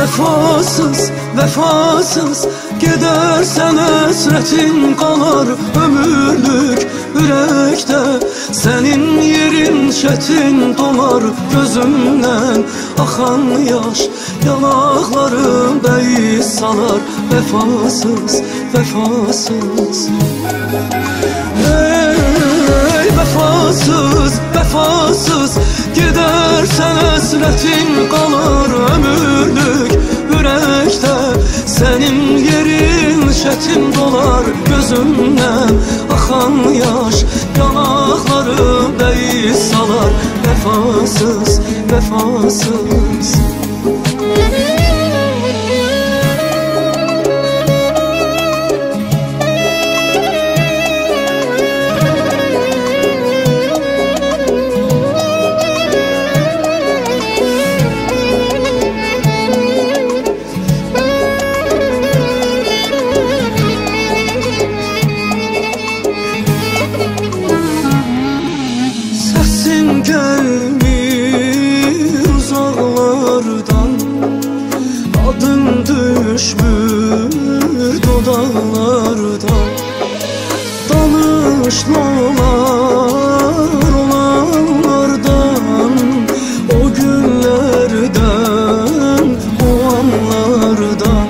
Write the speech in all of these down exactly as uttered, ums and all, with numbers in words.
Vefasız, vefasız gidersen esretin kalar ömürlük yürekte. Senin yerin çetin dolar gözümden akan yaş, yanaklarım beyiz salar. Vefasız, vefasız. Ey vefasız, vefasız gidersen esretin kalar ömürlük yürekte. Senin yerin çetin dolar gözümden akan yaş, yanaklarım beyiz salar. Vefasız, vefasız. Sesin gelmir uzaklardan, adın düşmür dodaklardan. Danışmalar olanlardan, o günlerden, o anlardan.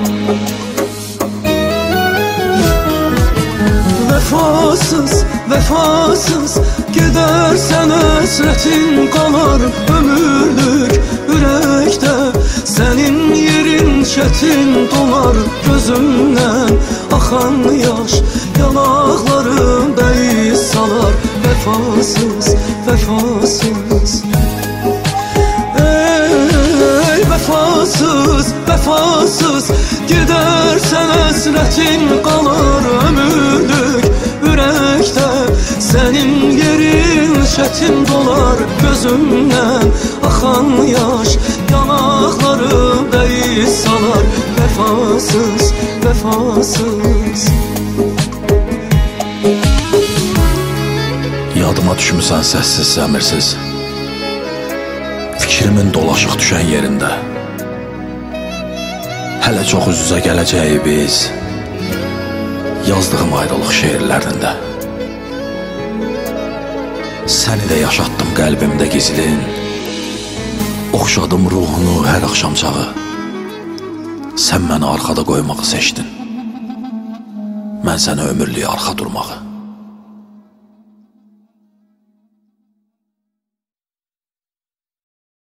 Vefasız, vefasız gidersen esretin kalar ömürlük yürekte. Senin yerin çetin dolar gözümden akan yaş, yanaklarım beyiz salar. Vefasız, vefasız. Ey vefasız, vefasız gidersen esretin kalar ömürlük yürekte. Senin yerin çetin dolar gözümden akan yaş, yanaklarım beyiz salar. Vefasız, vefasız. Yadıma düşmüsən səssiz, səmirsiz, fikrimin dolaşıq düşən yerində. Hələ çox üz-üzə gələcəyi biz, yazdığım ayrılıq şeirlərində. Səni də yaşatdım qəlbimdə gizlin, oxşadım ruhunu hər axşam çağı. Sən məni arxada qoymağı seçdin, mən sənə ömürlüyə arxa durmağı.